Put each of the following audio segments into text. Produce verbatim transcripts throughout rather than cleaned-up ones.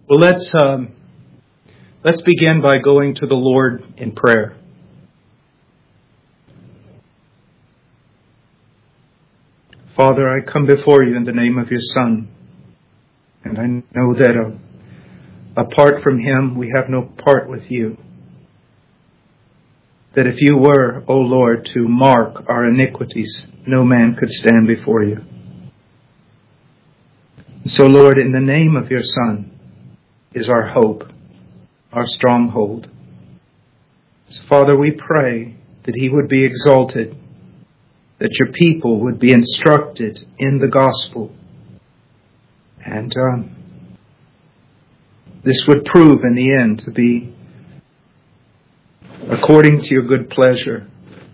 Well, let's um, let's begin by going to the Lord in prayer. Father, I come before you in the name of your Son, and I know that uh, apart from him, we have no part with you. That if you were, O Lord, to mark our iniquities, no man could stand before you. So, Lord, in the name of your Son is our hope, our stronghold. So, Father, we pray that he would be exalted, that your people would be instructed in the gospel. And um, this would prove in the end to be according to your good pleasure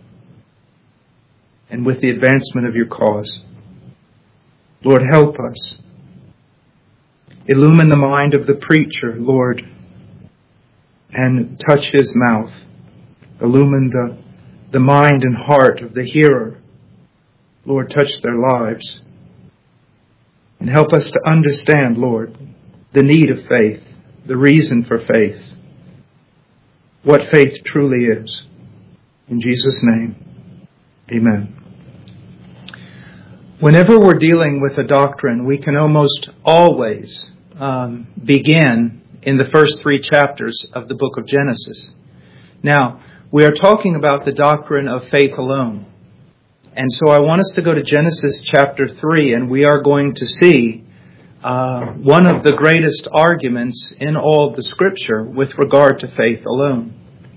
and with the advancement of your cause. Lord, help us. Illumine the mind of the preacher, Lord, and touch his mouth. Illumine the, the mind and heart of the hearer. Lord, touch their lives. And help us to understand, Lord, the need of faith, the reason for faith, what faith truly is. In Jesus' name, amen. Whenever we're dealing with a doctrine, we can almost always um, begin in the first three chapters of the book of Genesis. Now, we are talking about the doctrine of faith alone. And so I want us to go to Genesis chapter three, and we are going to see uh, one of the greatest arguments in all of the Scripture with regard to faith alone.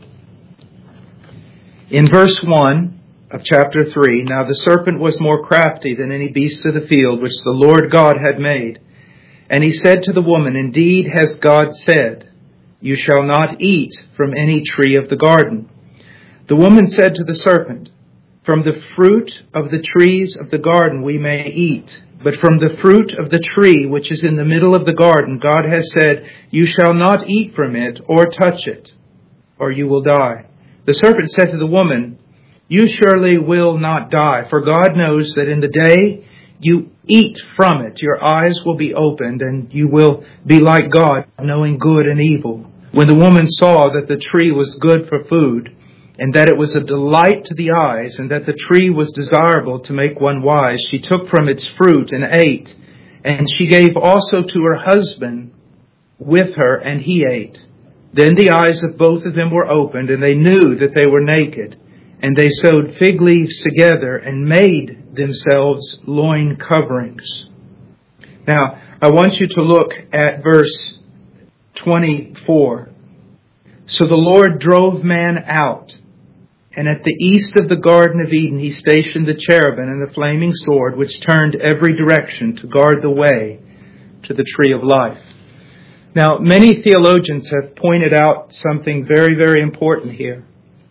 In verse one of chapter three, now the serpent was more crafty than any beast of the field which the Lord God had made. And he said to the woman, Indeed has God said, You shall not eat from any tree of the garden. The woman said to the serpent, From the fruit of the trees of the garden we may eat, but from the fruit of the tree which is in the middle of the garden, God has said, You shall not eat from it or touch it, or you will die. The serpent said to the woman, You surely will not die, for God knows that in the day you eat from it, your eyes will be opened, and you will be like God, knowing good and evil. When the woman saw that the tree was good for food, and that it was a delight to the eyes, and that the tree was desirable to make one wise, she took from its fruit and ate. And she gave also to her husband with her, and he ate. Then the eyes of both of them were opened, and they knew that they were naked. And they sewed fig leaves together and made themselves loin coverings. Now, I want you to look at verse twenty-four. So the Lord drove man out, and at the east of the Garden of Eden he stationed the cherubim and the flaming sword, which turned every direction to guard the way to the tree of life. Now, many theologians have pointed out something very, very important here.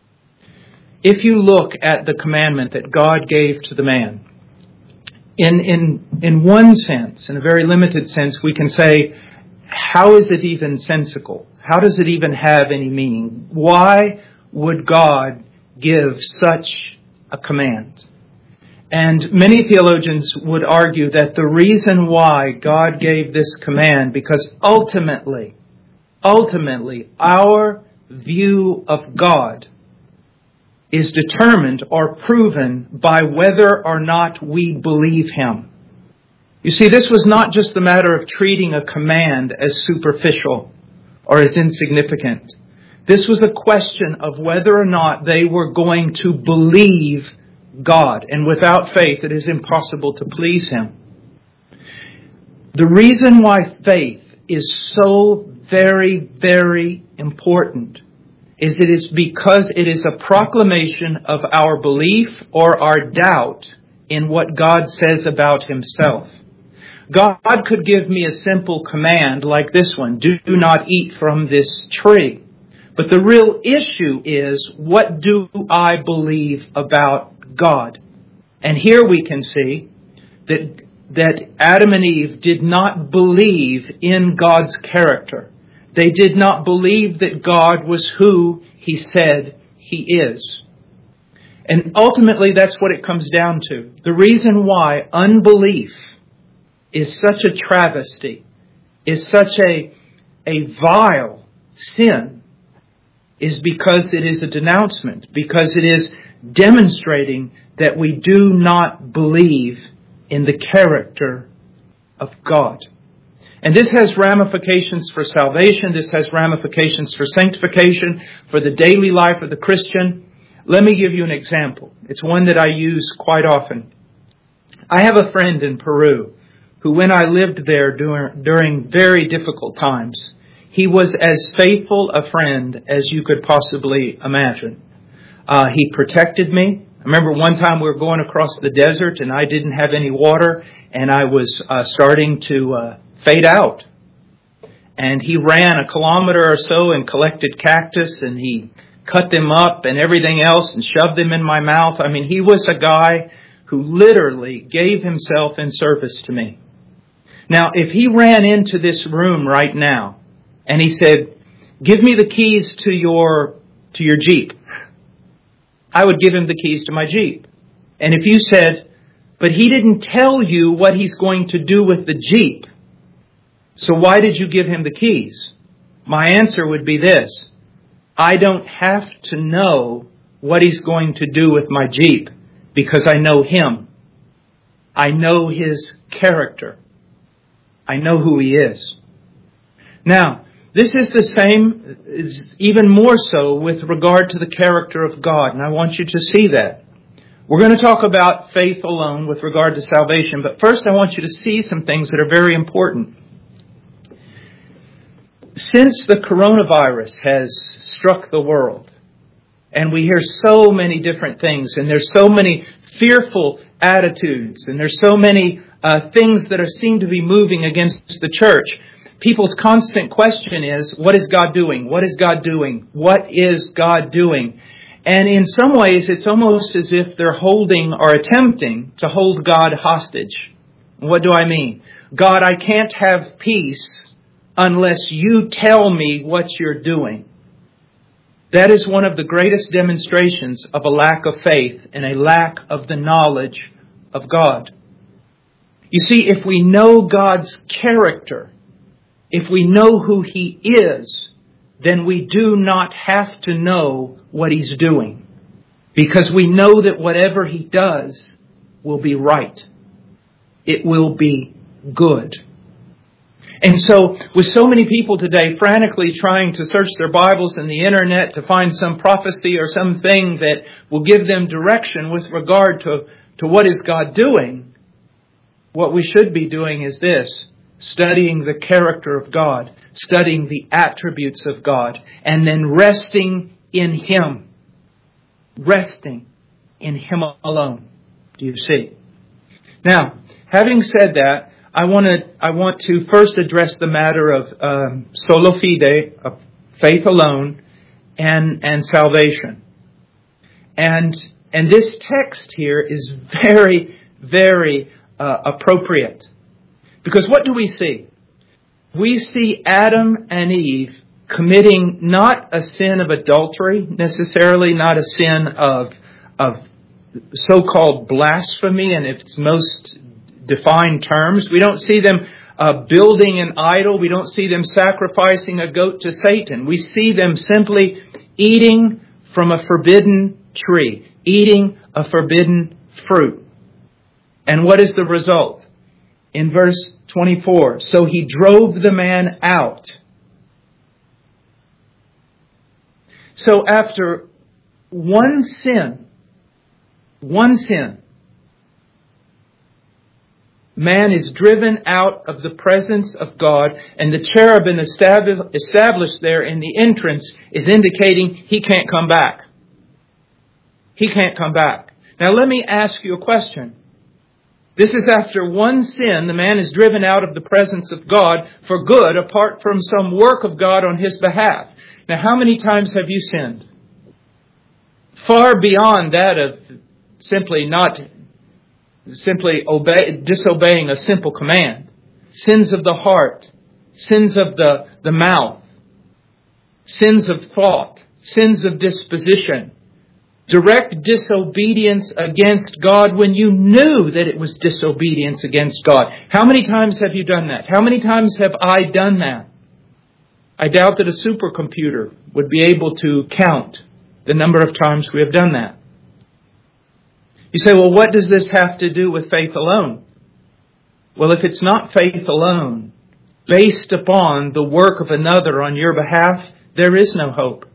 If you look at the commandment that God gave to the man, in, in, in one sense, in a very limited sense, we can say, how is it even sensical? How does it even have any meaning? Why would God give such a command? And many theologians would argue that the reason why God gave this command, because ultimately, ultimately, our view of God is determined or proven by whether or not we believe Him. You see, this was not just the matter of treating a command as superficial or as insignificant. This was a question of whether or not they were going to believe God. And without faith, it is impossible to please Him. The reason why faith is so very, very important is it is because it is a proclamation of our belief or our doubt in what God says about Himself. God could give me a simple command like this one, do not eat from this tree. But the real issue is, what do I believe about God? And here we can see that, that Adam and Eve did not believe in God's character. They did not believe that God was who He said He is. And ultimately, that's what it comes down to. The reason why unbelief is such a travesty, is such a a vile sin is because it is a denouncement, because it is demonstrating that we do not believe in the character of God. And this has ramifications for salvation. This has ramifications for sanctification, for the daily life of the Christian. Let me give you an example. It's one that I use quite often. I have a friend in Peru who, when I lived there during, during very difficult times, he was as faithful a friend as you could possibly imagine. Uh, he protected me. I remember one time we were going across the desert and I didn't have any water and I was uh, starting to uh, fade out. And he ran a kilometer or so and collected cactus and he cut them up and everything else and shoved them in my mouth. I mean, he was a guy who literally gave himself in service to me. Now, if he ran into this room right now and he said, "Give me the keys to your to your Jeep," I would give him the keys to my Jeep. And if you said, "But he didn't tell you what he's going to do with the Jeep, so why did you give him the keys?" My answer would be this: I don't have to know what he's going to do with my Jeep because I know him. I know his character. I know who he is. Now, this is the same, it's even more so with regard to the character of God, and I want you to see that. We're going to talk about faith alone with regard to salvation, but first I want you to see some things that are very important. Since the coronavirus has struck the world, and we hear so many different things, and there's so many fearful attitudes, and there's so many uh, things that are seem to be moving against the church, people's constant question is, what is God doing? What is God doing? What is God doing? And in some ways, it's almost as if they're holding or attempting to hold God hostage. What do I mean? God, I can't have peace unless you tell me what you're doing. That is one of the greatest demonstrations of a lack of faith and a lack of the knowledge of God. You see, if we know God's character, if we know who He is, then we do not have to know what He's doing, because we know that whatever He does will be right. It will be good. And so, with so many people today frantically trying to search their Bibles and the internet to find some prophecy or something that will give them direction with regard to, to what is God doing, what we should be doing is this: studying the character of God, studying the attributes of God, and then resting in Him. Resting in Him alone. Do you see? Now, having said that, I want to I want to first address the matter of um, sola fide, of faith alone, and and salvation. And and this text here is very very uh, appropriate, because what do we see? We see Adam and Eve committing not a sin of adultery necessarily, not a sin of of so-called blasphemy in its most defined terms. We don't see them uh, building an idol. We don't see them sacrificing a goat to Satan. We see them simply eating from a forbidden tree, eating a forbidden fruit. And what is the result? In verse twenty-four, so he drove the man out. So after one sin, one sin, man is driven out of the presence of God, and the cherubim established there in the entrance is indicating he can't come back. He can't come back. Now let me ask you a question. This is after one sin, the man is driven out of the presence of God for good, apart from some work of God on his behalf. Now how many times have you sinned? Far beyond that of simply not Simply obey, disobeying a simple command. Sins of the heart, sins of the, the mouth, sins of thought, sins of disposition, direct disobedience against God when you knew that it was disobedience against God. How many times have you done that? How many times have I done that? I doubt that a supercomputer would be able to count the number of times we have done that. You say, well, what does this have to do with faith alone? Well, if it's not faith alone, based upon the work of another on your behalf, there is no hope.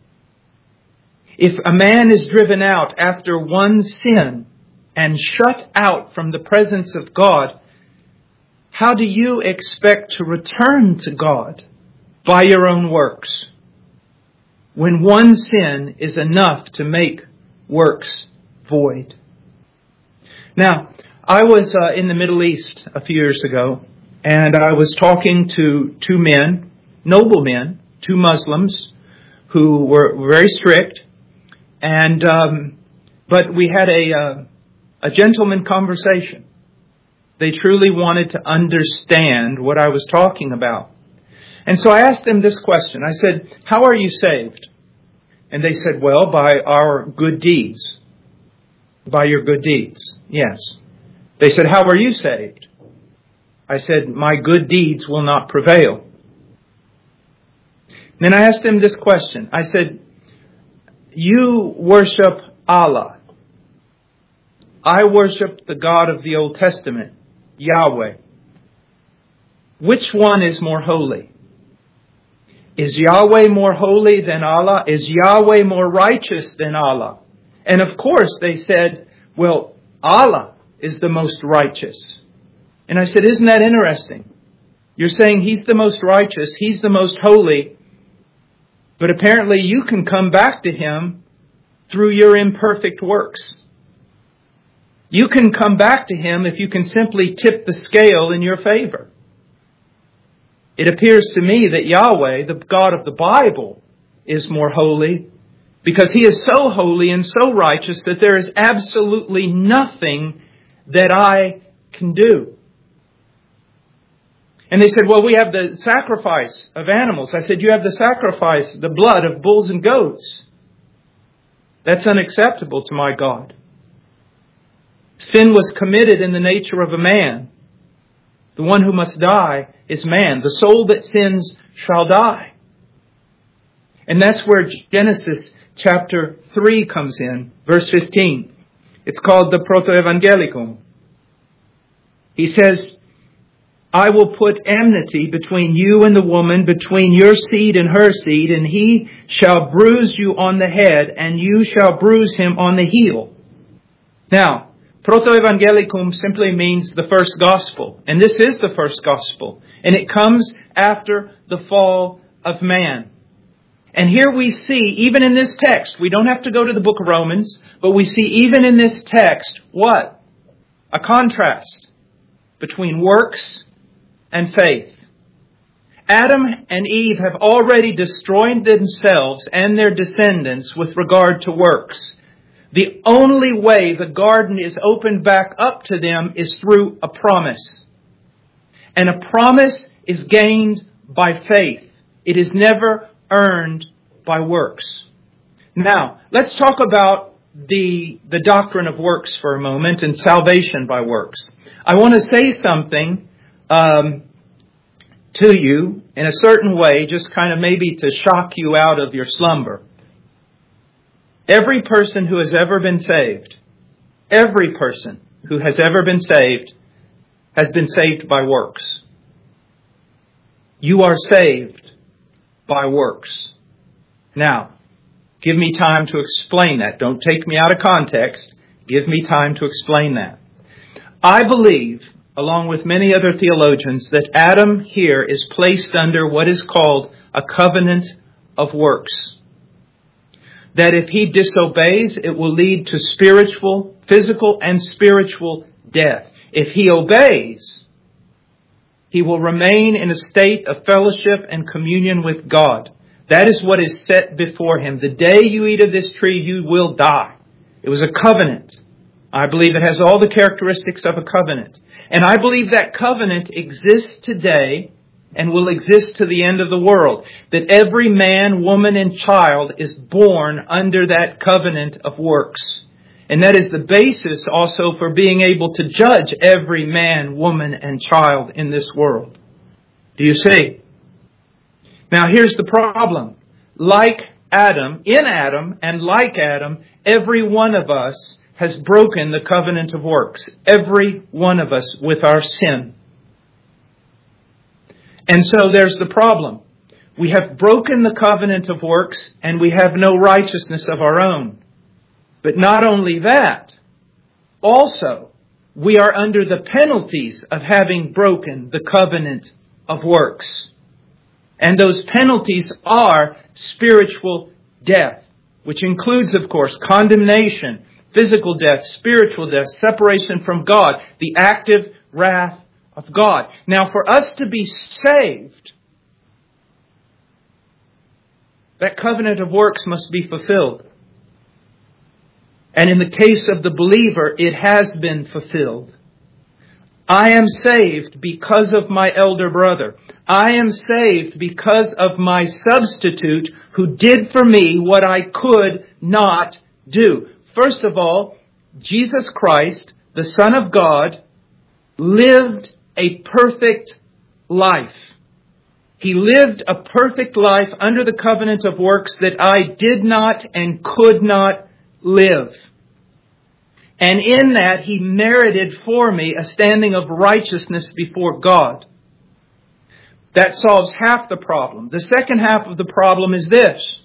If a man is driven out after one sin and shut out from the presence of God, how do you expect to return to God by your own works, when one sin is enough to make works void? Now, I was uh, in the Middle East a few years ago, and I was talking to two men, noble men, two Muslims, who were very strict, and um, but we had a uh, a gentleman conversation. They truly wanted to understand what I was talking about. And so I asked them this question. I said, how are you saved? And they said, well, by our good deeds. By your good deeds. Yes. They said, how are you saved? I said, my good deeds will not prevail. Then I asked them this question. I said, you worship Allah. I worship the God of the Old Testament, Yahweh. Which one is more holy? Is Yahweh more holy than Allah? Is Yahweh more righteous than Allah? And of course they said, well, Allah is the most righteous. And I said, isn't that interesting? You're saying He's the most righteous, He's the most holy, but apparently you can come back to Him through your imperfect works. You can come back to Him if you can simply tip the scale in your favor. It appears to me that Yahweh, the God of the Bible, is more holy because He is so holy and so righteous that there is absolutely nothing that I can do. And they said, well, we have the sacrifice of animals. I said, you have the sacrifice, the blood of bulls and goats. That's unacceptable to my God. Sin was committed in the nature of a man. The one who must die is man. The soul that sins shall die. And that's where Genesis chapter three comes in, verse fifteen. It's called the Protoevangelium. He says, I will put enmity between you and the woman, between your seed and her seed, and he shall bruise you on the head, and you shall bruise him on the heel. Now, Protoevangelicum simply means the first gospel. And this is the first gospel. And it comes after the fall of man. And here we see, even in this text, we don't have to go to the book of Romans, but we see even in this text, what? A contrast between works and faith. Adam and Eve have already destroyed themselves and their descendants with regard to works. The only way the garden is opened back up to them is through a promise. And a promise is gained by faith. It is never earned by works. Now, let's talk about the, the doctrine of works for a moment and salvation by works. I want to say something um, to you in a certain way, just kind of maybe to shock you out of your slumber. Every person who has ever been saved, every person who has ever been saved has been saved by works. You are saved by works. Now, give me time to explain that. Don't take me out of context. Give me time to explain that. I believe, along with many other theologians, that Adam here is placed under what is called a covenant of works. That if he disobeys, it will lead to spiritual, physical and spiritual death. If he obeys, he will remain in a state of fellowship and communion with God. That is what is set before him. The day you eat of this tree, you will die. It was a covenant. I believe it has all the characteristics of a covenant. And I believe that covenant exists today and will exist to the end of the world. That every man, woman, and child is born under that covenant of works. And that is the basis also for being able to judge every man, woman, and child in this world. Do you see? Now here's the problem. Like Adam, in Adam, and like Adam, every one of us has broken the covenant of works. Every one of us with our sin. And so there's the problem. We have broken the covenant of works and we have no righteousness of our own. But not only that, also we are under the penalties of having broken the covenant of works. And those penalties are spiritual death, which includes, of course, condemnation, physical death, spiritual death, separation from God, the active wrath of God. Now, for us to be saved, that covenant of works must be fulfilled. And in the case of the believer, it has been fulfilled. I am saved because of my elder brother. I am saved because of my substitute who did for me what I could not do. First of all, Jesus Christ, the Son of God, lived a perfect life. He lived a perfect life under the covenant of works that I did not and could not live. And in that, He merited for me a standing of righteousness before God. That solves half the problem. The second half of the problem is this.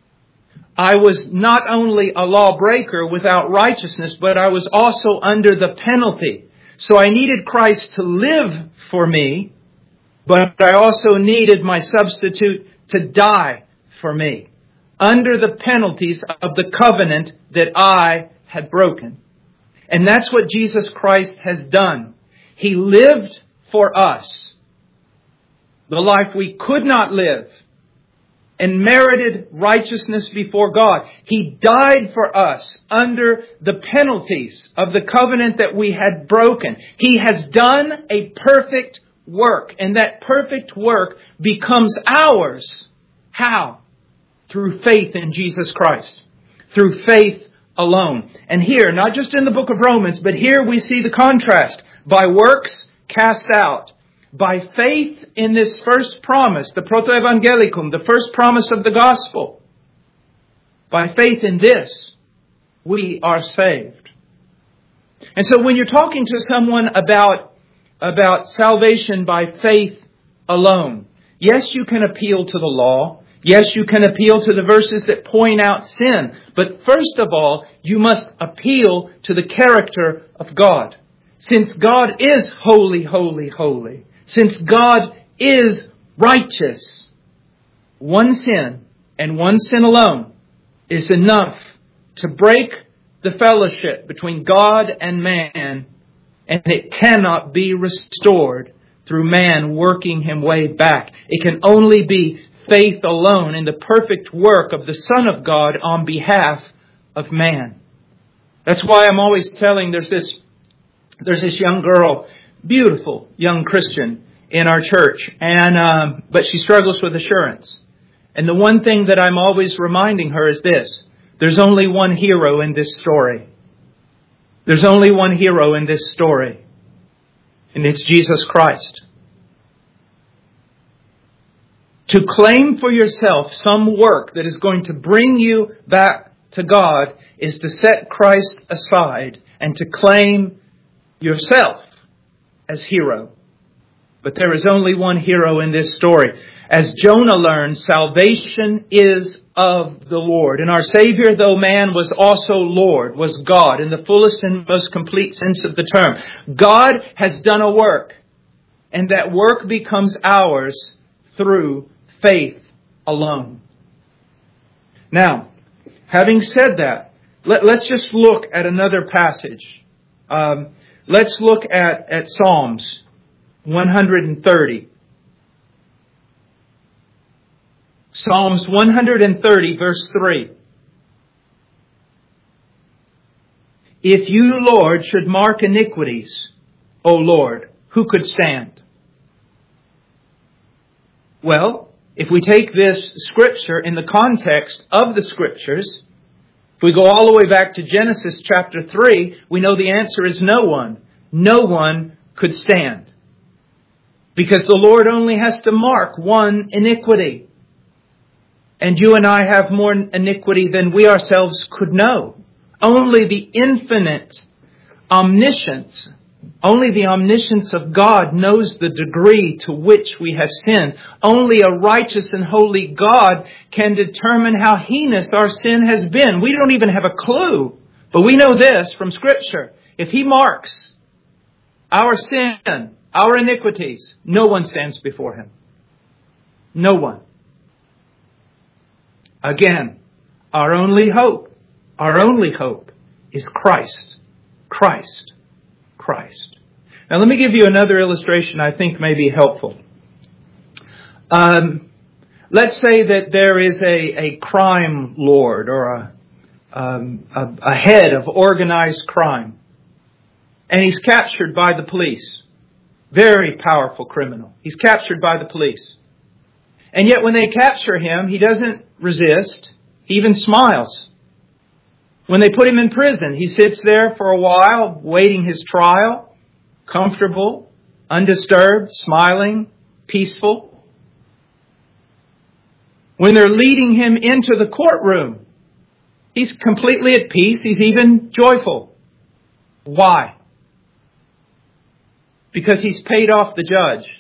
I was not only a lawbreaker without righteousness, but I was also under the penalty. So I needed Christ to live for me, but I also needed my substitute to die for me, under the penalties of the covenant that I had broken. And that's what Jesus Christ has done. He lived for us the life we could not live and merited righteousness before God. He died for us under the penalties of the covenant that we had broken. He has done a perfect work, and that perfect work becomes ours. How? Through faith in Jesus Christ. Through faith alone. And here, not just in the book of Romans, but here we see the contrast. By works, cast out. By faith in this first promise, the protoevangelicum, the first promise of the gospel. By faith in this, we are saved. And so when you're talking to someone about, about salvation by faith alone, yes, you can appeal to the law. Yes, you can appeal to the verses that point out sin. But first of all, you must appeal to the character of God. Since God is holy, holy, holy. Since God is righteous. One sin, and one sin alone, is enough to break the fellowship between God and man. And it cannot be restored through man working him way back. It can only be faith alone in the perfect work of the Son of God on behalf of man. That's why I'm always telling, there's this, there's this young girl, beautiful young Christian in our church, and um, but she struggles with assurance. And the one thing that I'm always reminding her is this: there's only one hero in this story. There's only one hero in this story, and it's Jesus Christ. To claim for yourself some work that is going to bring you back to God is to set Christ aside and to claim yourself as hero. But there is only one hero in this story. As Jonah learned, salvation is of the Lord. And our Savior, though man, was also Lord, was God in the fullest and most complete sense of the term. God has done a work, and that work becomes ours through faith alone. Now, having said that, let, let's just look at another passage. Um, let's look at, at Psalms one hundred thirty. Psalms one hundred thirty, verse three. If you, Lord, should mark iniquities, O Lord, who could stand? Well, if we take this scripture in the context of the scriptures, if we go all the way back to Genesis chapter three, we know the answer is no one. No one could stand. Because the Lord only has to mark one iniquity. And you and I have more iniquity than we ourselves could know. Only the infinite omniscience, only the omniscience of God knows the degree to which we have sinned. Only a righteous and holy God can determine how heinous our sin has been. We don't even have a clue. But we know this from Scripture. If He marks our sin, our iniquities, no one stands before Him. No one. Again, our only hope, our only hope is Christ. Christ. Christ. Now let me give you another illustration I think may be helpful. Um, let's say that there is a, a crime lord or a, um, a, a head of organized crime. And he's captured by the police. Very powerful criminal. He's captured by the police. And yet when they capture him, he doesn't resist. He even smiles. When they put him in prison, he sits there for a while, waiting his trial, comfortable, undisturbed, smiling, peaceful. When they're leading him into the courtroom, he's completely at peace. He's even joyful. Why? Because he's paid off the judge.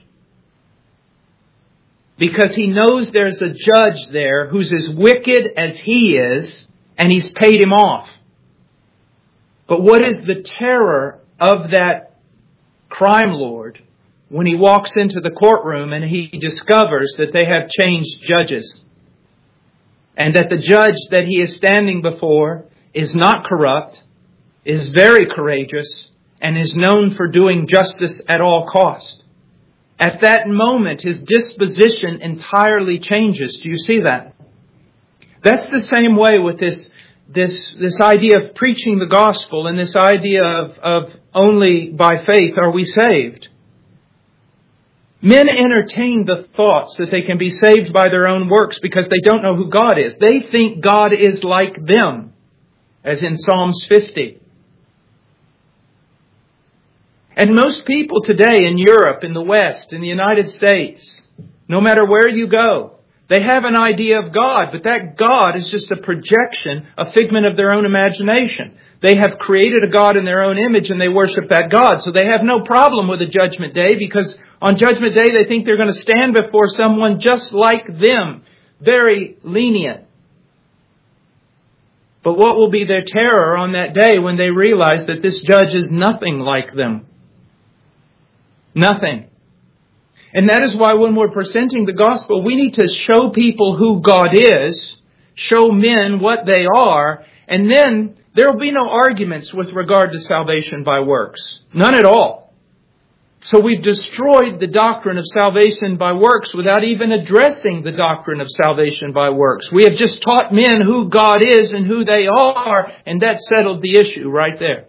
Because he knows there's a judge there who's as wicked as he is, and he's paid him off. But what is the terror of that crime lord when he walks into the courtroom and he discovers that they have changed judges? And that the judge that he is standing before is not corrupt, is very courageous, and is known for doing justice at all cost. At that moment, his disposition entirely changes. Do you see that? That's the same way with this, this, this idea of preaching the gospel and this idea of, of only by faith are we saved. Men entertain the thoughts that they can be saved by their own works because they don't know who God is. They think God is like them, as in Psalms fifty. And most people today in Europe, in the West, in the United States, no matter where you go, they have an idea of God, but that God is just a projection, a figment of their own imagination. They have created a God in their own image and they worship that God. So they have no problem with a judgment day because on judgment day they think they're going to stand before someone just like them, very lenient. But what will be their terror on that day when they realize that this judge is nothing like them? Nothing. And that is why when we're presenting the gospel, we need to show people who God is, show men what they are, and then there will be no arguments with regard to salvation by works. None at all. So we've destroyed the doctrine of salvation by works without even addressing the doctrine of salvation by works. We have just taught men who God is and who they are, and that settled the issue right there.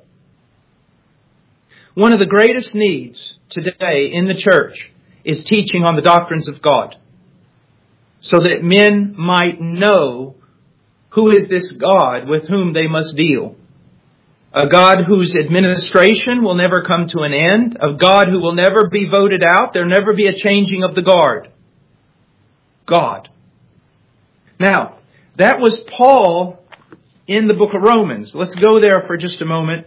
One of the greatest needs today in the church is teaching on the doctrines of God, so that men might know who is this God with whom they must deal. A God whose administration will never come to an end, a God who will never be voted out, there'll never be a changing of the guard. God. Now, that was Paul in the book of Romans. Let's go there for just a moment.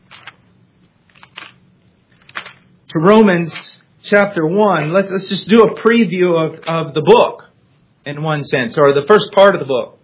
To Romans chapter one. Let's, let's just do a preview of, of the book in one sense, or the first part of the book.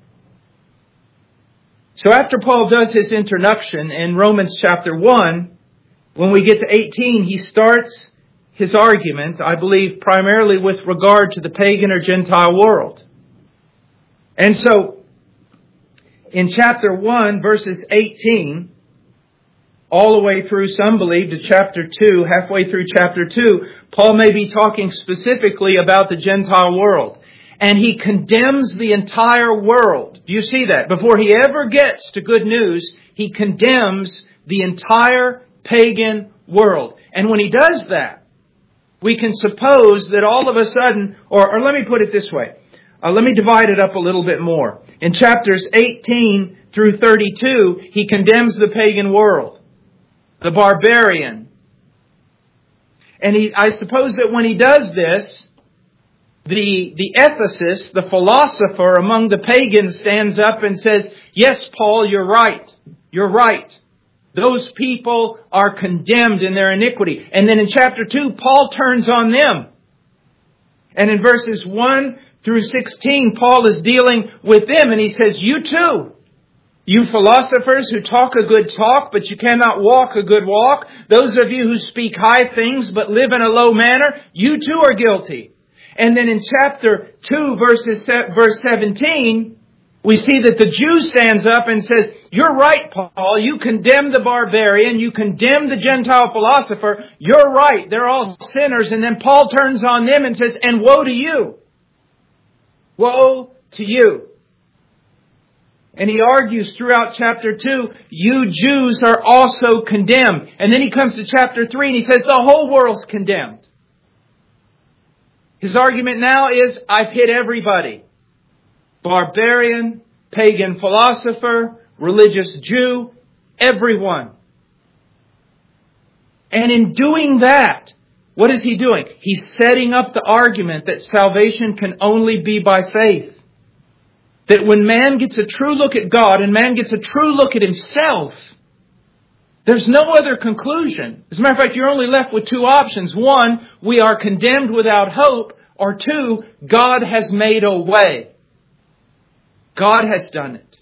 So after Paul does his introduction in Romans chapter one, when we get to eighteen, he starts his argument, I believe, primarily with regard to the pagan or Gentile world. And so, in chapter one, verses eighteen, all the way through, some believe, to chapter two, halfway through chapter two, Paul may be talking specifically about the Gentile world. And he condemns the entire world. Do you see that? Before he ever gets to good news, he condemns the entire pagan world. And when he does that, we can suppose that all of a sudden, or, or let me put it this way. Uh, let me divide it up a little bit more. In chapters eighteen through thirty-two, he condemns the pagan world, the barbarian. And he, I suppose that when he does this, The, the ethicist, the philosopher among the pagans stands up and says, yes, Paul, you're right. You're right. Those people are condemned in their iniquity. And then in chapter two, Paul turns on them. And in verses one through sixteen, Paul is dealing with them and he says, you too, you philosophers who talk a good talk, but you cannot walk a good walk. Those of you who speak high things, but live in a low manner, you too are guilty. And then in chapter two, verses, verse seventeen, we see that the Jew stands up and says, you're right, Paul. You condemn the barbarian. You condemn the Gentile philosopher. You're right. They're all sinners. And then Paul turns on them and says, and woe to you. Woe to you. And he argues throughout chapter two, you Jews are also condemned. And then he comes to chapter three and he says, the whole world's condemned. His argument now is, I've hit everybody. Barbarian, pagan philosopher, religious Jew, everyone. And in doing that, what is he doing? He's setting up the argument that salvation can only be by faith. That when man gets a true look at God and man gets a true look at himself, there's no other conclusion. As a matter of fact, you're only left with two options. One, we are condemned without hope. Or two, God has made a way. God has done it.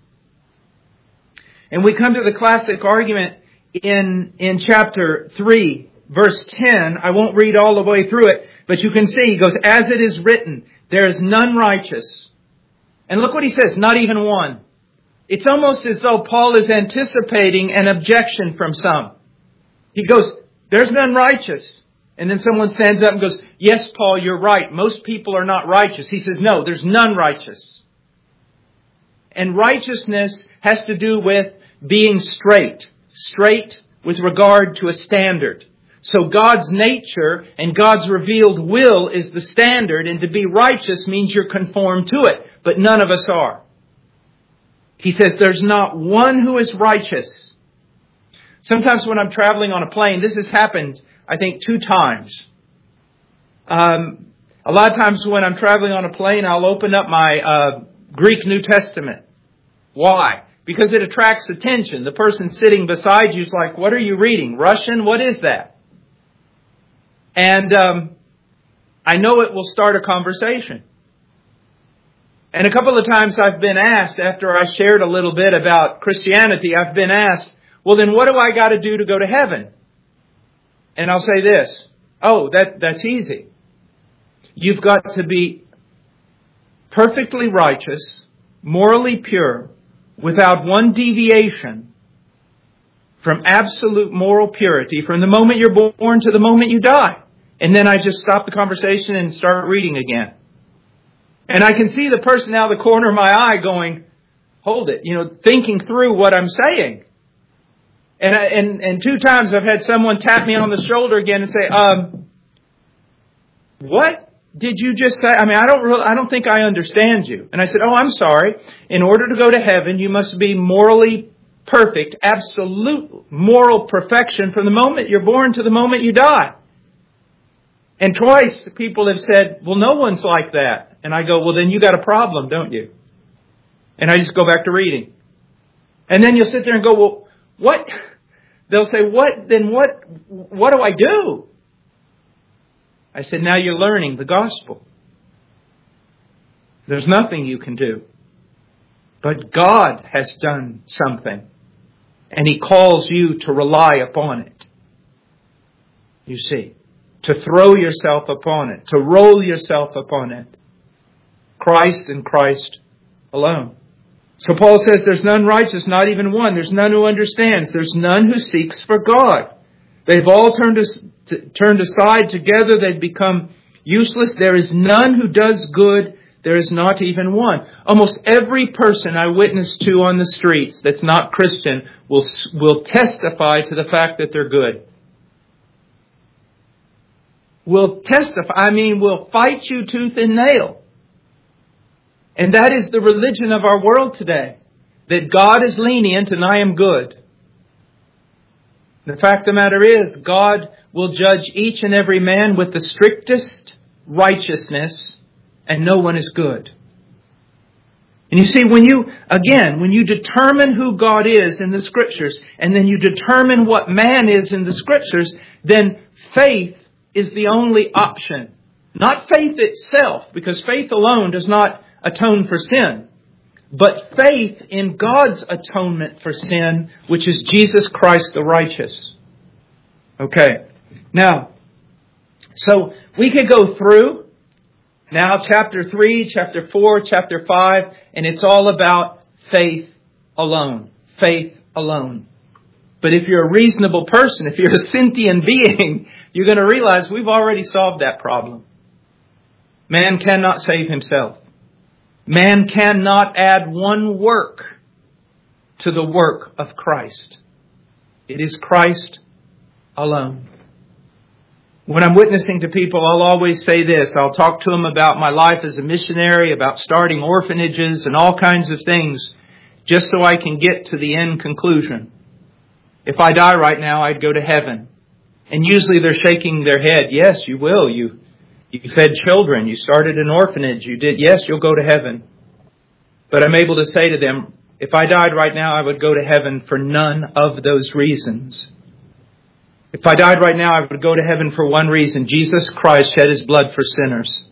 And we come to the classic argument in, in chapter three, verse ten. I won't read all the way through it, but you can see, he goes, as it is written, there is none righteous. And look what he says, not even one. It's almost as though Paul is anticipating an objection from some. He goes, there's none righteous. And then someone stands up and goes, yes, Paul, you're right. Most people are not righteous. He says, no, there's none righteous. And righteousness has to do with being straight. Straight with regard to a standard. So God's nature and God's revealed will is the standard. And to be righteous means you're conformed to it. But none of us are. He says there's not one who is righteous. Sometimes when I'm traveling on a plane, this has happened, I think, two times. Um, a lot of times when I'm traveling on a plane, I'll open up my uh, Greek New Testament. Why? Because it attracts attention. The person sitting beside you is like, what are you reading? Russian? What is that? And um, I know it will start a conversation. And a couple of times I've been asked, after I shared a little bit about Christianity, I've been asked, well, then what do I got to do to go to heaven? And I'll say this, oh, that that's easy. You've got to be perfectly righteous, morally pure, without one deviation from absolute moral purity from the moment you're born to the moment you die. And then I just stop the conversation and start reading again. And I can see the person out of the corner of my eye going, hold it, you know, thinking through what I'm saying. And, I, and and two times I've had someone tap me on the shoulder again and say, um, what did you just say? I mean, I don't really, I don't think I understand you. And I said, oh, I'm sorry. In order to go to heaven, you must be morally perfect, absolute moral perfection from the moment you're born to the moment you die. And twice people have said, well, no one's like that. And I go, well, then you got a problem, don't you? And I just go back to reading. And then you'll sit there and go, well, what? They'll say, what, then what, what do I do? I said, now you're learning the gospel. There's nothing you can do. But God has done something. And He calls you to rely upon it. You see, to throw yourself upon it, to roll yourself upon it. Christ and Christ alone. So Paul says there's none righteous, not even one. There's none who understands. There's none who seeks for God. They've all turned, to, turned aside together. They've become useless. There is none who does good. There is not even one. Almost every person I witness to on the streets that's not Christian will, will testify to the fact that they're good. Will testify, I mean, will fight you tooth and nail. And that is the religion of our world today. That God is lenient and I am good. The fact of the matter is, God will judge each and every man with the strictest righteousness and no one is good. And you see, when you, again, when you determine who God is in the Scriptures, and then you determine what man is in the Scriptures, then faith is the only option. Not faith itself, because faith alone does not atone for sin. But faith in God's atonement for sin, which is Jesus Christ the righteous. Okay. Now, so we could go through now chapter three, chapter four, chapter five, and it's all about faith alone. Faith alone. But if you're a reasonable person, if you're a sentient being, you're going to realize we've already solved that problem. Man cannot save himself. Man cannot add one work to the work of Christ. It is Christ alone. When I'm witnessing to people, I'll always say this. I'll talk to them about my life as a missionary, about starting orphanages and all kinds of things, just so I can get to the end conclusion. If I die right now, I'd go to heaven. And usually they're shaking their head. Yes, you will. You You fed children. You started an orphanage. You did. Yes, you'll go to heaven. But I'm able to say to them, if I died right now, I would go to heaven for none of those reasons. If I died right now, I would go to heaven for one reason. Jesus Christ shed His blood for sinners.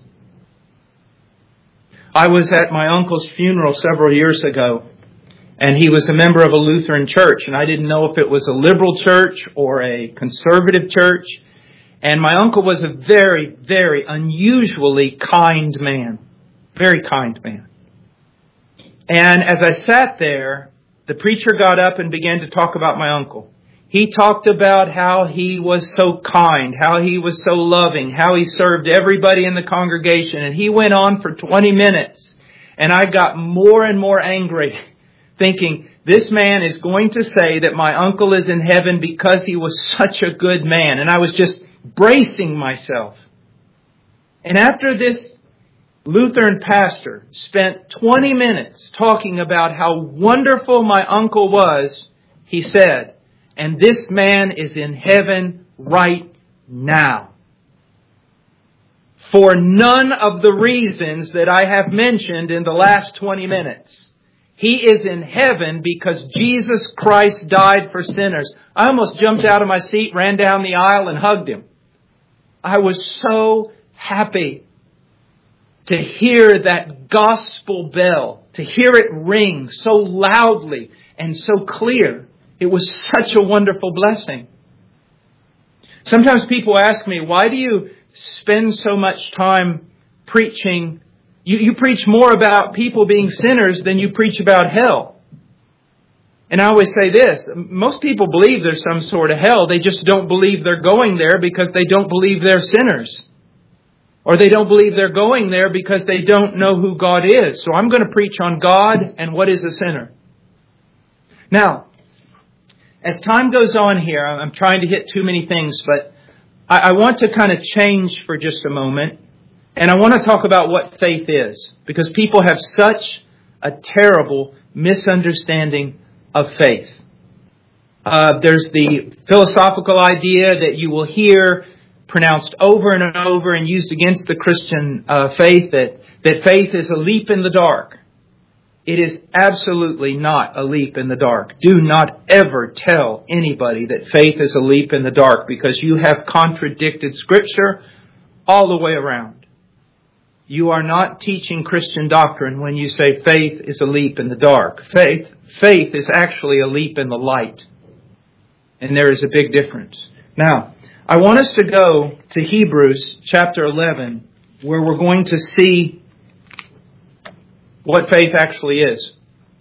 I was at my uncle's funeral several years ago, and he was a member of a Lutheran church, and I didn't know if it was a liberal church or a conservative church. And my uncle was a very, very unusually kind man. Very kind man. And as I sat there, the preacher got up and began to talk about my uncle. He talked about how he was so kind, how he was so loving, how he served everybody in the congregation. And he went on for twenty minutes. And I got more and more angry, thinking, this man is going to say that my uncle is in heaven because he was such a good man. And I was just bracing myself. And after this Lutheran pastor spent twenty minutes talking about how wonderful my uncle was, he said, and this man is in heaven right now. For none of the reasons that I have mentioned in the last twenty minutes. He is in heaven because Jesus Christ died for sinners. I almost jumped out of my seat, ran down the aisle, and hugged him. I was so happy to hear that gospel bell, to hear it ring so loudly and so clear. It was such a wonderful blessing. Sometimes people ask me, why do you spend so much time preaching? You, you preach more about people being sinners than you preach about hell. And I always say this, most people believe there's some sort of hell. They just don't believe they're going there because they don't believe they're sinners. Or they don't believe they're going there because they don't know who God is. So I'm going to preach on God and what is a sinner. Now, as time goes on here, I'm trying to hit too many things, but I, I want to kind of change for just a moment. And I want to talk about what faith is. Because people have such a terrible misunderstanding of faith. Uh, there's the philosophical idea that you will hear pronounced over and over and used against the Christian uh, faith, that, that faith is a leap in the dark. It is absolutely not a leap in the dark. Do not ever tell anybody that faith is a leap in the dark, because you have contradicted Scripture all the way around. You are not teaching Christian doctrine when you say faith is a leap in the dark. Faith, faith is actually a leap in the light. And there is a big difference. Now, I want us to go to Hebrews chapter eleven, where we're going to see what faith actually is.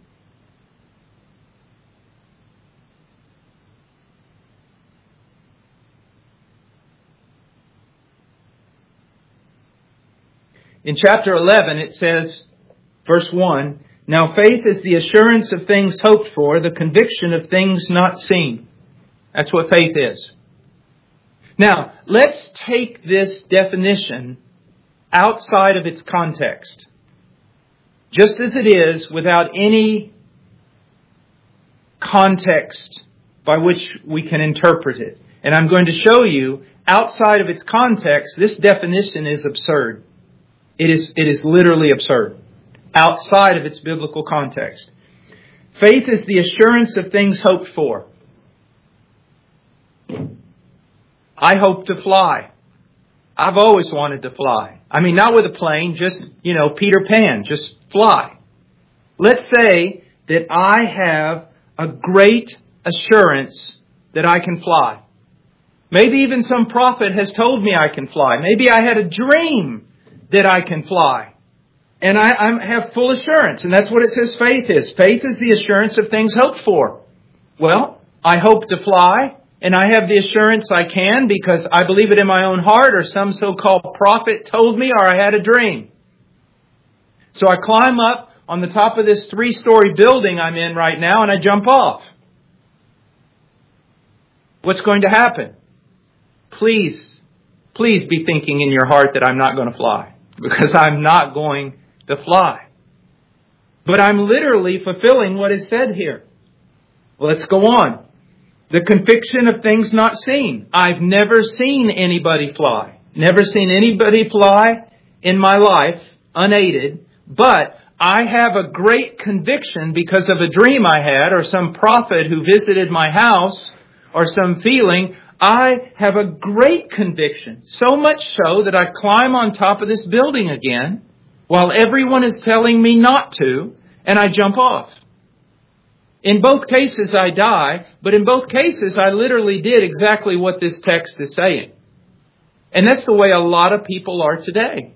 In chapter eleven, it says, verse one, now faith is the assurance of things hoped for, the conviction of things not seen. That's what faith is. Now, let's take this definition outside of its context. Just as it is, without any context by which we can interpret it. And I'm going to show you, outside of its context, this definition is absurd. It is, it is literally absurd, outside of its biblical context. Faith is the assurance of things hoped for. I hope to fly. I've always wanted to fly. I mean, not with a plane, just, you know, Peter Pan, just fly. Let's say that I have a great assurance that I can fly. Maybe even some prophet has told me I can fly. Maybe I had a dream that I can fly. And I, I have full assurance. And that's what it says faith is. Faith is the assurance of things hoped for. Well, I hope to fly. And I have the assurance I can because I believe it in my own heart, or some so-called prophet told me, or I had a dream. So I climb up on the top of this three-story building I'm in right now and I jump off. What's going to happen? Please, please be thinking in your heart that I'm not going to fly, because I'm not going to fly. But I'm literally fulfilling what is said here. Let's go on. The conviction of things not seen. I've never seen anybody fly. Never seen anybody fly in my life unaided. But I have a great conviction because of a dream I had, or some prophet who visited my house, or some feeling. I have a great conviction. So much so that I climb on top of this building again while everyone is telling me not to, and I jump off. In both cases, I die, but in both cases, I literally did exactly what this text is saying. And that's the way a lot of people are today.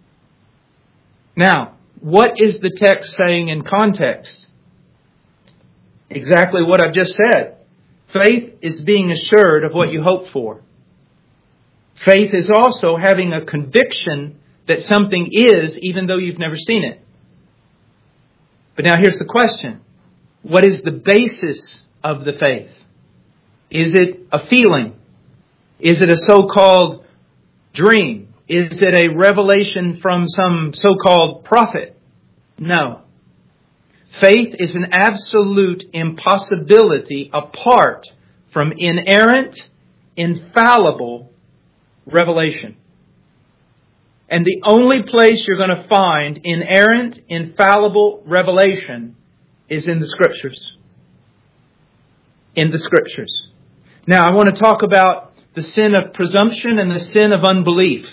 Now, what is the text saying in context? Exactly what I've just said. Faith is being assured of what you hope for. Faith is also having a conviction that something is, even though you've never seen it. But now here's the question. What is the basis of the faith? Is it a feeling? Is it a so-called dream? Is it a revelation from some so-called prophet? No. Faith is an absolute impossibility apart from inerrant, infallible revelation. And the only place you're going to find inerrant, infallible revelation is in the Scriptures. In the Scriptures. Now, I want to talk about the sin of presumption and the sin of unbelief.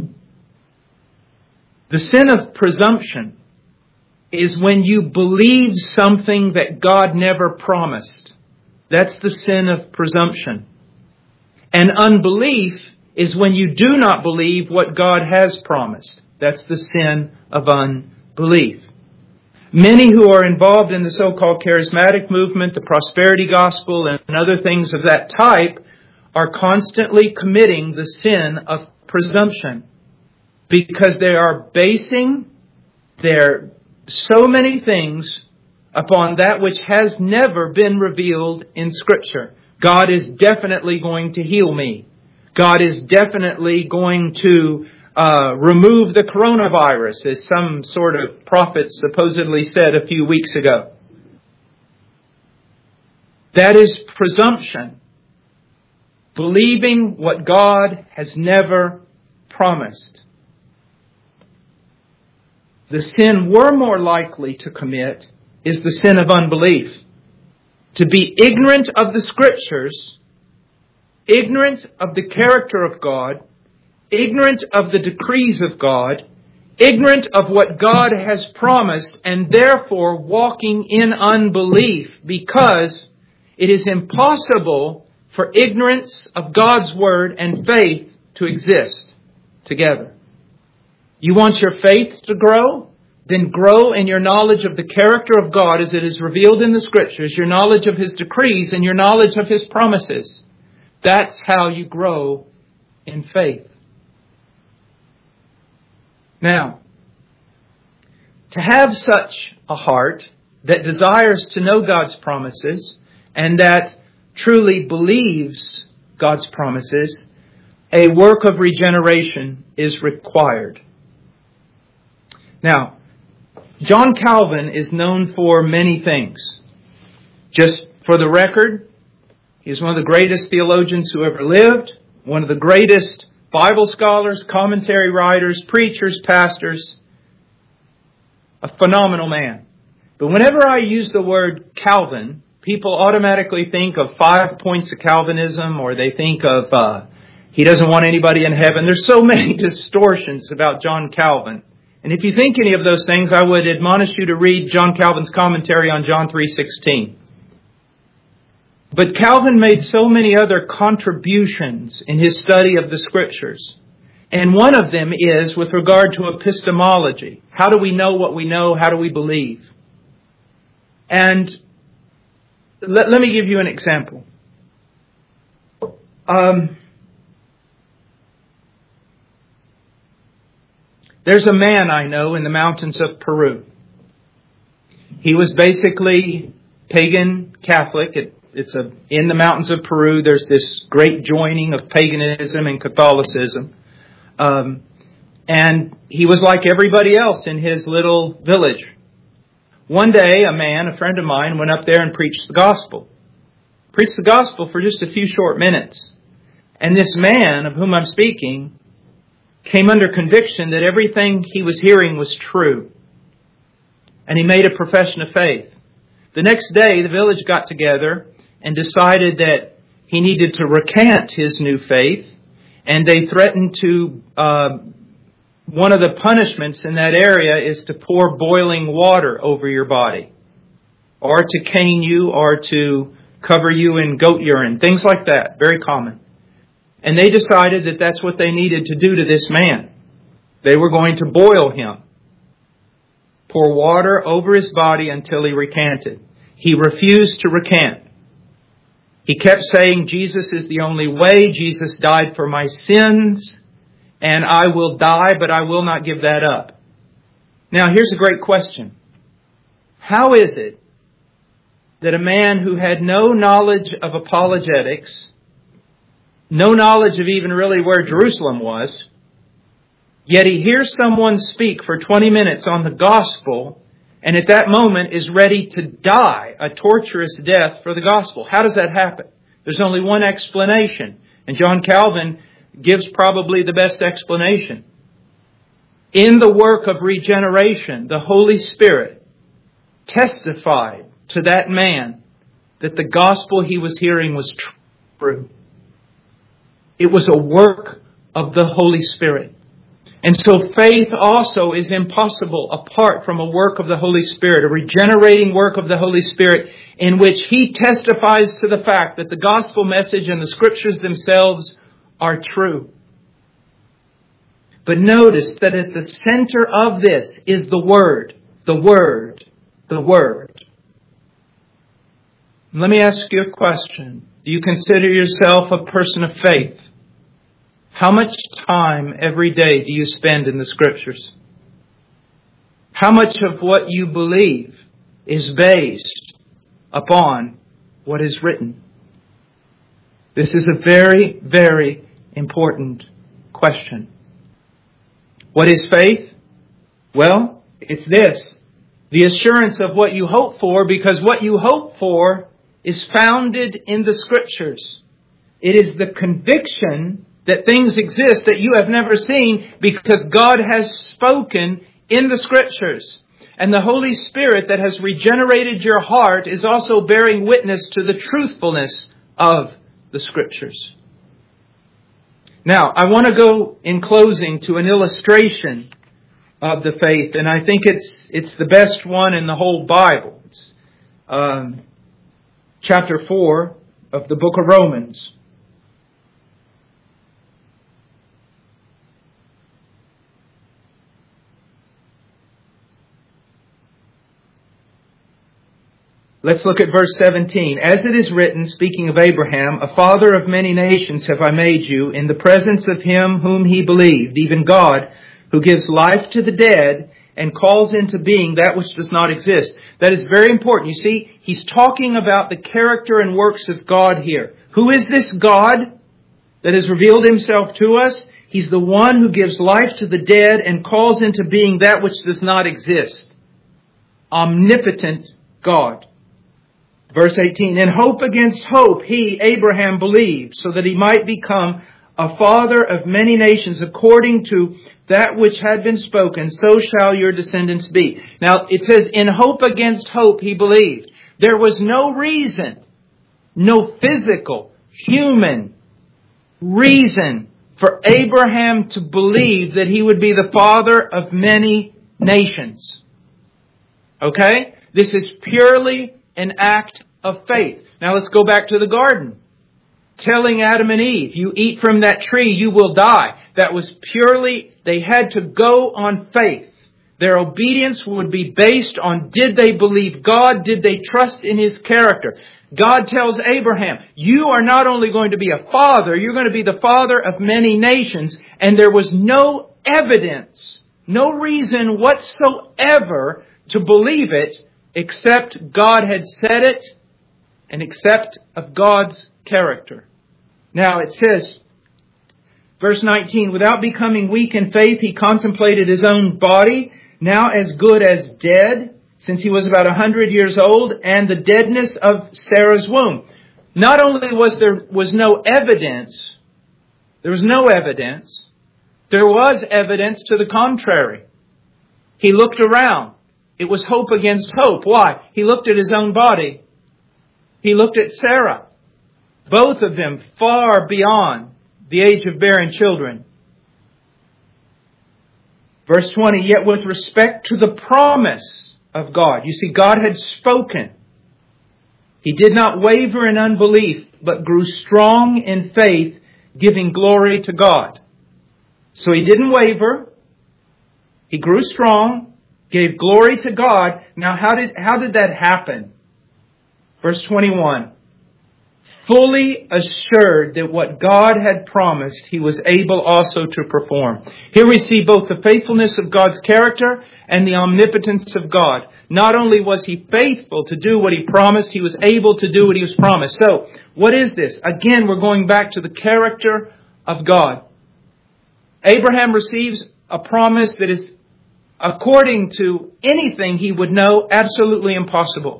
The sin of presumption is when you believe something that God never promised. That's the sin of presumption. And unbelief is when you do not believe what God has promised. That's the sin of unbelief. Many who are involved in the so-called charismatic movement, the prosperity gospel, and other things of that type are constantly committing the sin of presumption because they are basing their so many things upon that which has never been revealed in Scripture. God is definitely going to heal me. God is definitely going to uh, remove the coronavirus, as some sort of prophet supposedly said a few weeks ago. That is presumption. Believing what God has never promised. The sin we're more likely to commit is the sin of unbelief. To be ignorant of the Scriptures, ignorant of the character of God, ignorant of the decrees of God, ignorant of what God has promised, and therefore walking in unbelief because it is impossible for ignorance of God's Word and faith to exist together. You want your faith to grow? Then grow in your knowledge of the character of God as it is revealed in the Scriptures, your knowledge of His decrees, and your knowledge of His promises. That's how you grow in faith. Now, to have such a heart that desires to know God's promises and that truly believes God's promises, a work of regeneration is required. Now, John Calvin is known for many things. Just for the record, he's one of the greatest theologians who ever lived, one of the greatest Bible scholars, commentary writers, preachers, pastors. A phenomenal man. But whenever I use the word Calvin, people automatically think of five points of Calvinism, or they think of uh, he doesn't want anybody in heaven. There's so many distortions about John Calvin. And if you think any of those things, I would admonish you to read John Calvin's commentary on John three sixteen. But Calvin made so many other contributions in his study of the Scriptures. And one of them is with regard to epistemology. How do we know what we know? How do we believe? And let, let me give you an example. Um, there's a man I know in the mountains of Peru. He was basically pagan Catholic. It, it's a, in the mountains of Peru, there's this great joining of paganism and Catholicism. Um, and he was like everybody else in his little village. One day, a man, a friend of mine, went up there and preached the gospel. Preached the gospel for just a few short minutes. And this man, of whom I'm speaking, came under conviction that everything he was hearing was true. And he made a profession of faith. The next day, the village got together and decided that he needed to recant his new faith. And they threatened to, uh, one of the punishments in that area is to pour boiling water over your body. Or to cane you, or to cover you in goat urine. Things like that. Very common. And they decided that that's what they needed to do to this man. They were going to boil him. Pour water over his body until he recanted. He refused to recant. He kept saying, Jesus is the only way. Jesus died for my sins. And I will die, but I will not give that up. Now, here's a great question. How is it that a man who had no knowledge of apologetics, no knowledge of even really where Jerusalem was, yet he hears someone speak for twenty minutes on the gospel, and at that moment is ready to die a torturous death for the gospel? How does that happen? There's only one explanation. And John Calvin gives probably the best explanation. In the work of regeneration, the Holy Spirit testified to that man that the gospel he was hearing was true. It was a work of the Holy Spirit. And so faith also is impossible apart from a work of the Holy Spirit, a regenerating work of the Holy Spirit in which He testifies to the fact that the gospel message and the Scriptures themselves are true. But notice that at the center of this is the Word, the Word, the Word. Let me ask you a question. Do you consider yourself a person of faith? How much time every day do you spend in the Scriptures? How much of what you believe is based upon what is written? This is a very, very important question. What is faith? Well, it's this. The assurance of what you hope for, because what you hope for is founded in the Scriptures. It is the conviction that things exist that you have never seen because God has spoken in the Scriptures. And the Holy Spirit that has regenerated your heart is also bearing witness to the truthfulness of the Scriptures. Now, I want to go in closing to an illustration of the faith, and I think it's it's the best one in the whole Bible. It's um, chapter four of the book of Romans. Let's look at verse seventeen. As it is written, speaking of Abraham, a father of many nations have I made you in the presence of him whom he believed, even God, who gives life to the dead and calls into being that which does not exist. That is very important. You see, he's talking about the character and works of God here. Who is this God that has revealed himself to us? He's the one who gives life to the dead and calls into being that which does not exist. Omnipotent God. Verse eighteen, in hope against hope, he, Abraham, believed so that he might become a father of many nations, according to that which had been spoken, so shall your descendants be. Now, it says, in hope against hope, he believed. There was no reason, no physical, human reason for Abraham to believe that he would be the father of many nations. Okay? This is purely an act of faith. Now let's go back to the garden. Telling Adam and Eve, you eat from that tree, you will die. That was purely, they had to go on faith. Their obedience would be based on, did they believe God? Did they trust in His character? God tells Abraham, you are not only going to be a father, you're going to be the father of many nations. And there was no evidence, no reason whatsoever to believe it, except God had said it and except of God's character. Now it says, verse nineteen, without becoming weak in faith, he contemplated his own body, now as good as dead, since he was about a hundred years old, and the deadness of Sarah's womb. Not only was there was no evidence, there was no evidence, there was evidence to the contrary. He looked around. It was hope against hope. Why? He looked at his own body. He looked at Sarah. Both of them far beyond the age of bearing children. Verse twenty, yet with respect to the promise of God. You see, God had spoken. He did not waver in unbelief, but grew strong in faith, giving glory to God. So he didn't waver. He grew strong, gave glory to God. Now, how did, how did that happen? Verse twenty-one. Fully assured that what God had promised, He was able also to perform. Here we see both the faithfulness of God's character and the omnipotence of God. Not only was He faithful to do what He promised, He was able to do what He was promised. So, what is this? Again, we're going back to the character of God. Abraham receives a promise that is, according to anything he would know, absolutely impossible.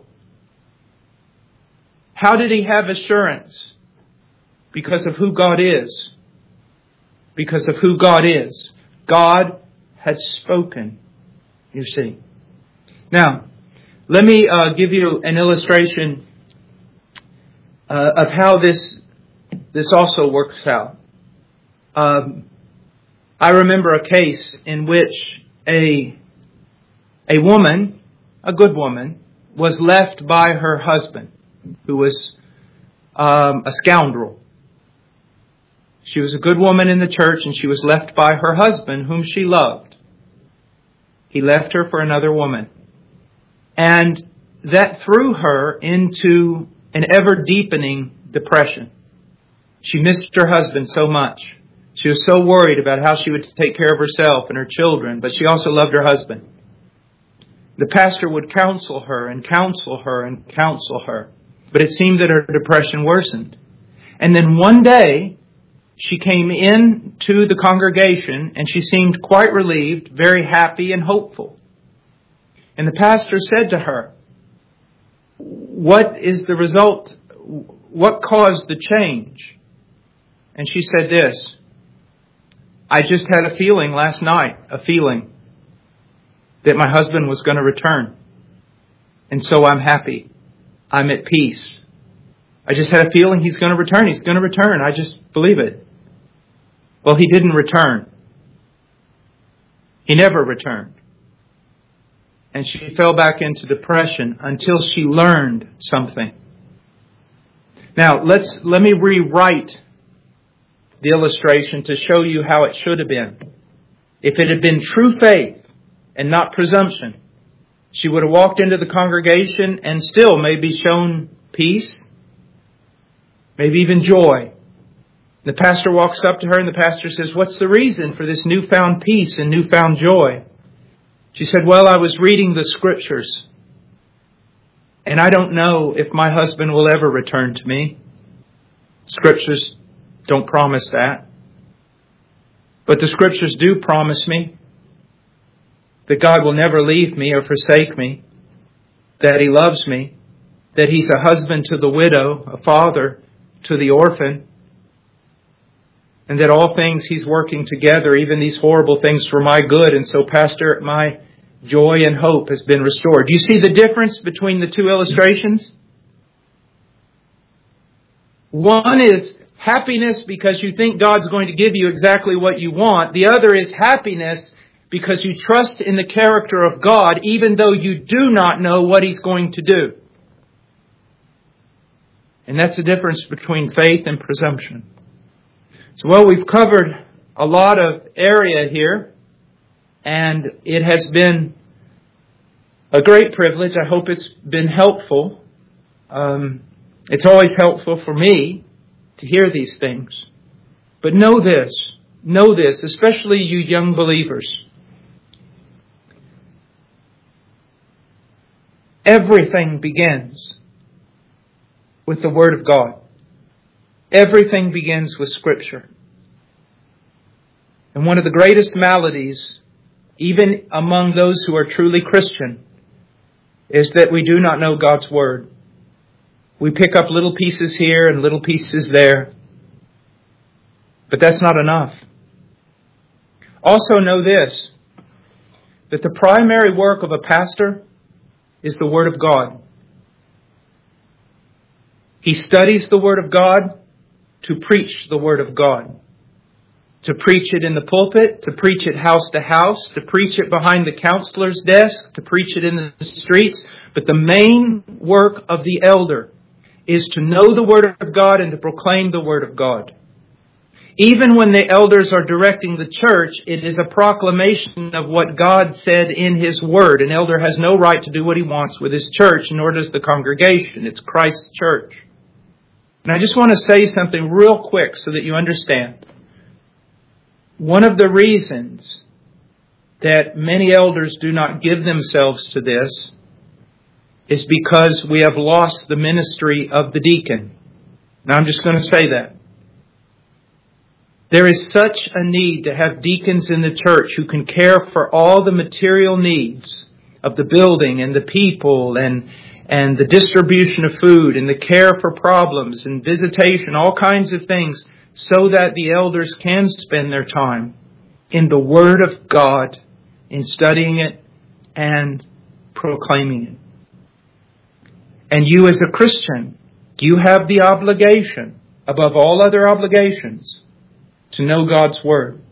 How did he have assurance? Because of who God is. Because of who God is. God had spoken, you see. Now, let me uh, give you an illustration uh, of how this this also works out. Um, I remember a case in which a a woman, a good woman, was left by her husband, who was um, a scoundrel. She was a good woman in the church, and she was left by her husband, whom she loved. He left her for another woman. And that threw her into an ever-deepening depression. She missed her husband so much. She was so worried about how she would take care of herself and her children, but she also loved her husband. The pastor would counsel her and counsel her and counsel her. But it seemed that her depression worsened. And then one day, she came in to the congregation and she seemed quite relieved, very happy and hopeful. And the pastor said to her, what is the result? What caused the change? And she said this, I just had a feeling last night, a feeling that my husband was going to return. And so I'm happy. I'm at peace. I just had a feeling he's going to return. He's going to return. I just believe it. Well, he didn't return. He never returned. And she fell back into depression until she learned something. Now, let's let me rewrite the illustration to show you how it should have been. If it had been true faith and not presumption, she would have walked into the congregation and still maybe shown peace, maybe even joy. The pastor walks up to her and the pastor says, what's the reason for this newfound peace and newfound joy? She said, well, I was reading the scriptures and I don't know if my husband will ever return to me. Scriptures don't promise that. But the scriptures do promise me that God will never leave me or forsake me, that He loves me, that He's a husband to the widow, a father to the orphan. and that all things He's working together, even these horrible things, for my good. And so, Pastor, my joy and hope has been restored. Do you see the difference between the two illustrations? One is happiness because you think God's going to give you exactly what you want. The other is happiness because you trust in the character of God, even though you do not know what He's going to do. And that's the difference between faith and presumption. So, well, we've covered a lot of area here, and it has been a great privilege. I hope it's been helpful. Um, it's always helpful for me to hear these things. But know this, know this, especially you young believers. Everything begins with the Word of God. Everything begins with Scripture. And one of the greatest maladies, even among those who are truly Christian, is that we do not know God's Word. We pick up little pieces here and little pieces there. But that's not enough. Also know this, that the primary work of a pastor is the Word of God. He studies the Word of God to preach the Word of God. To preach it in the pulpit, to preach it house to house, to preach it behind the counselor's desk, to preach it in the streets. But the main work of the elder is to know the Word of God and to proclaim the Word of God. Even when the elders are directing the church, it is a proclamation of what God said in His Word. An elder has no right to do what he wants with his church, nor does the congregation. It's Christ's church. And I just want to say something real quick so that you understand. One of the reasons that many elders do not give themselves to this is because we have lost the ministry of the deacon. Now I'm just going to say that. There is such a need to have deacons in the church who can care for all the material needs of the building and the people and, and the distribution of food and the care for problems and visitation, all kinds of things, so that the elders can spend their time in the Word of God, in studying it and proclaiming it. And you as a Christian, you have the obligation, above all other obligations, to know God's Word.